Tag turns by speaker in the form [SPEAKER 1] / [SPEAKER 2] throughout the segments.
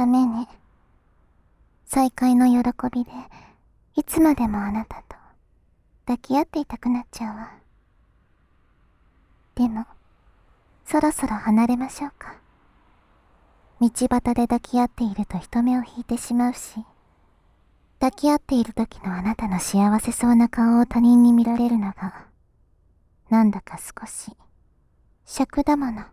[SPEAKER 1] ダメね。再会の喜びで、いつまでもあなたと抱き合っていたくなっちゃうわ。でも、そろそろ離れましょうか。道端で抱き合っていると人目を引いてしまうし、抱き合っている時のあなたの幸せそうな顔を他人に見られるのが、なんだか少し、尺だもの。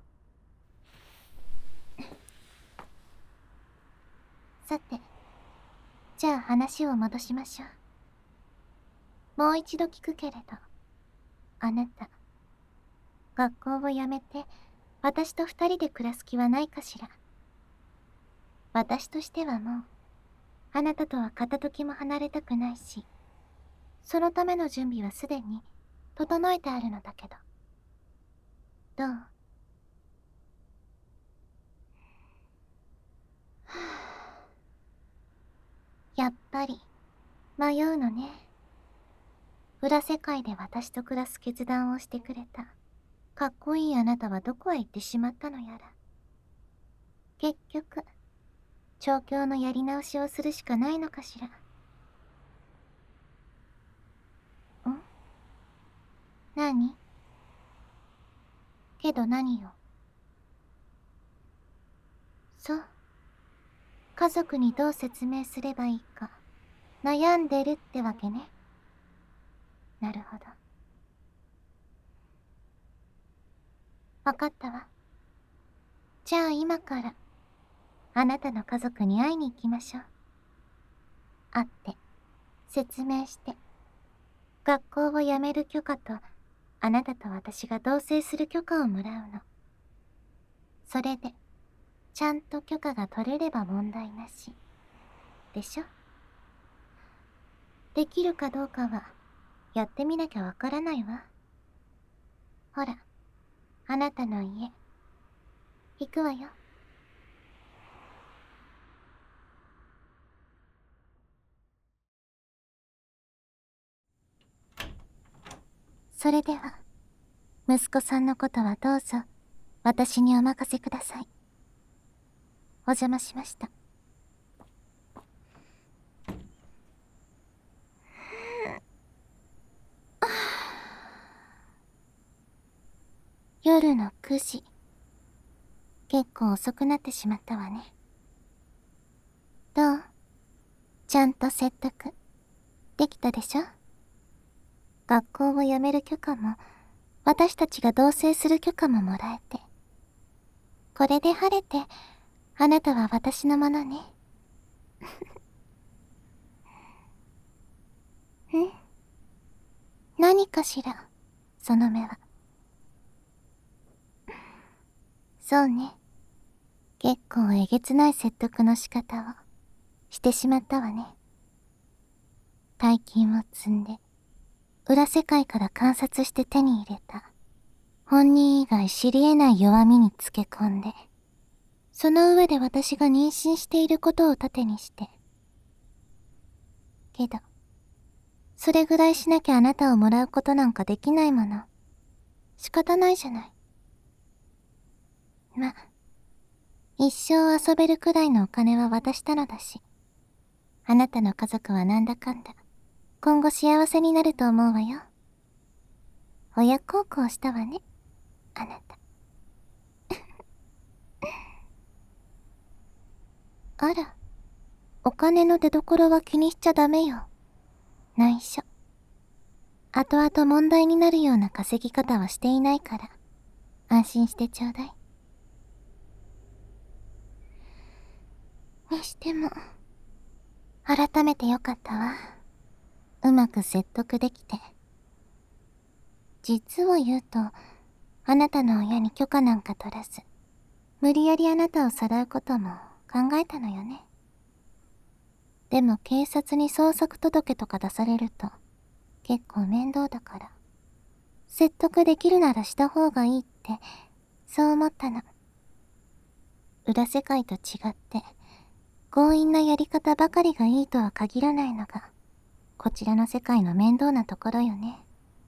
[SPEAKER 1] さて、じゃあ話を戻しましょう。もう一度聞くけれど、あなた、学校を辞めて、私と二人で暮らす気はないかしら。私としてはもう、あなたとは片時も離れたくないし、そのための準備はすでに整えてあるのだけど。どう？やっぱり、迷うのね。裏世界で私と暮らす決断をしてくれた、かっこいいあなたはどこへ行ってしまったのやら。結局、調教のやり直しをするしかないのかしら。何？けど何よ。そう。家族にどう説明すればいいか、悩んでるってわけね。なるほど。わかったわ。じゃあ今から、あなたの家族に会いに行きましょう。会って、説明して、学校を辞める許可と、あなたと私が同棲する許可をもらうの。それで、ちゃんと許可が取れれば問題なし。でしょ？できるかどうかは、やってみなきゃわからないわ。ほら、あなたの家、行くわよ。それでは、息子さんのことはどうぞ、私にお任せください。お邪魔しました。夜の9時。結構遅くなってしまったわね。どう？ちゃんと説得、できたでしょ？学校を辞める許可も、私たちが同棲する許可ももらえて。これで晴れて、あなたは私のものね。ん？何かしら、その目は。そうね。結構えげつない説得の仕方をしてしまったわね。大金を積んで、裏世界から観察して手に入れた、本人以外知り得ない弱みにつけ込んで、その上で私が妊娠していることを盾にして。けど、それぐらいしなきゃあなたをもらうことなんかできないもの。仕方ないじゃない。ま、一生遊べるくらいのお金は渡したのだし、あなたの家族はなんだかんだ、今後幸せになると思うわよ。親孝行したわね、あなた。あら、お金の出所は気にしちゃダメよ。内緒。後々問題になるような稼ぎ方はしていないから、安心してちょうだい。にしても、改めてよかったわ。うまく説得できて。実を言うと、あなたの親に許可なんか取らず、無理やりあなたをさらうことも考えたのよね。でも警察に捜索届とか出されると、結構面倒だから、説得できるならした方がいいって、そう思ったの。裏世界と違って、強引なやり方ばかりがいいとは限らないのが、こちらの世界の面倒なところよね。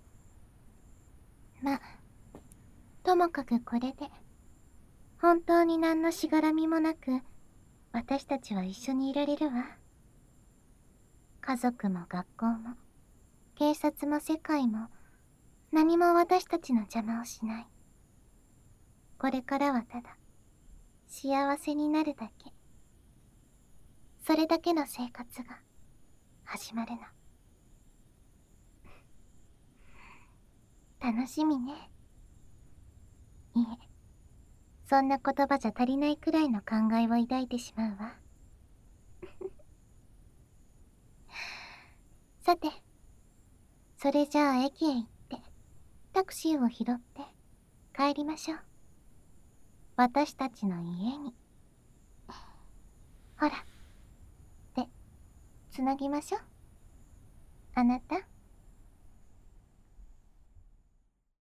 [SPEAKER 1] ま、ともかくこれで、本当に何のしがらみもなく、 私たちは一緒にいられるわ。家族も学校も、警察も世界も、何も私たちの邪魔をしない。これからはただ、幸せになるだけ。それだけの生活が始まるの。楽しみね。いえ、そんな言葉じゃ足りないくらいの考えを抱いてしまうわ。さて、それじゃあ駅へ行って、タクシーを拾って帰りましょう。私たちの家に。ほら、で、つなぎましょう。あなた。